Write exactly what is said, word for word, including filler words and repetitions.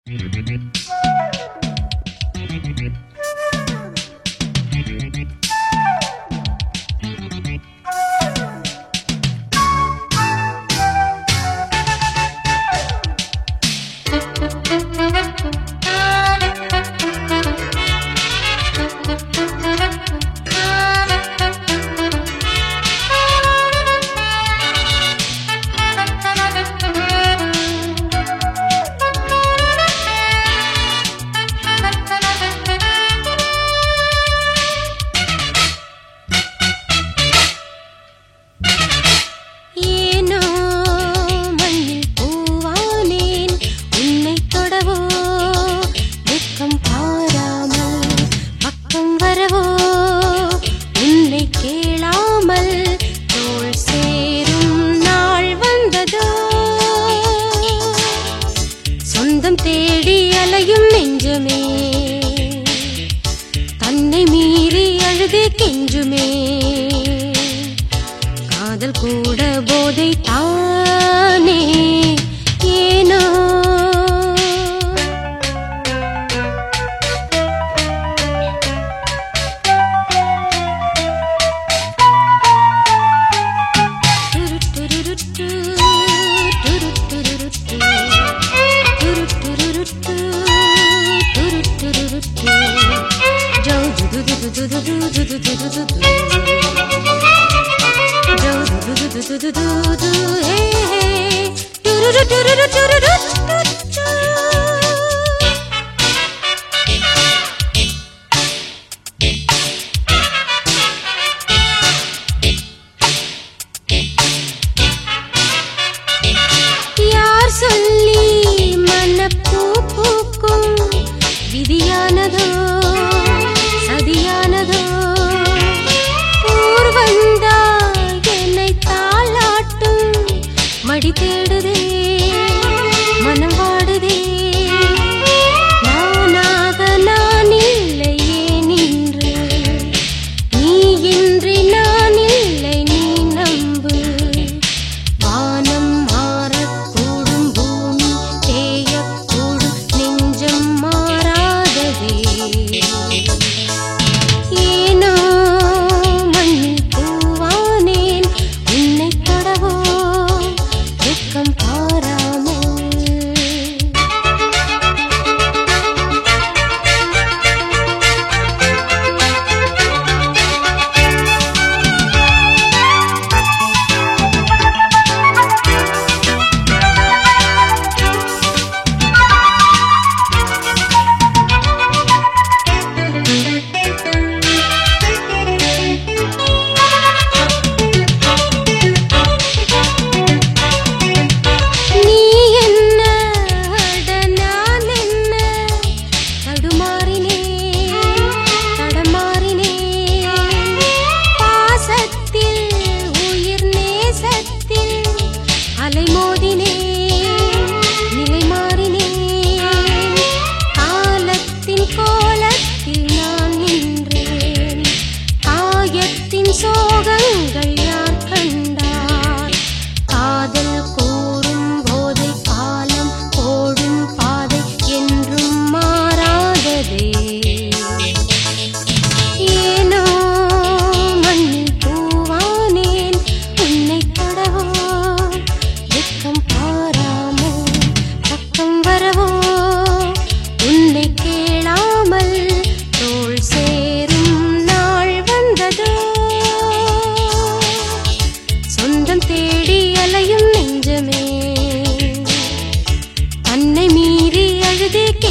தேடி அலையும் நெஞ்சமே தன்னை மீறி அழுதே கெஞ்சுமே காதல் கூட போதை தானே ஏனோ யார் சொல்லி மனப்பூ பூக்கும் விதியானதோ சதியானதோ ஊர் வந்தா என்னை தாளாட்டும் மடி தேடுதே மனம் வாடுதே நானாக நான் இல்லையே நின்று நீ இன்றி நான் இல்லை நீ நம்பு வானம் மாறக்கூடும் பூமி தேயக்கூடும் நெஞ்சம் மாறாததே ஏனோ மண்ணில் பூவானேன் உன்னை தொடவோ துக்கம் பாராமல் அலை மோதினே நிலை மாறினே காலத்தின் கோலத்தில் நான் நின்றேன் காயத்தின் சோகங்கள் யார் கண்டார் காதல் கூறும் போதை காலம் போடும் பாதை என்றும் மாறாததே ஏனோ மண்ணில் பூவானேன் உன்னை தொடவோ பாராமல் பக்கம் வரவோ உன்னை கேளாமல் தோள் சேரும் நாள் வந்ததோ சொந்தம் தேடி அலையும் நெஞ்சமே தன்னை மீறி அழுதே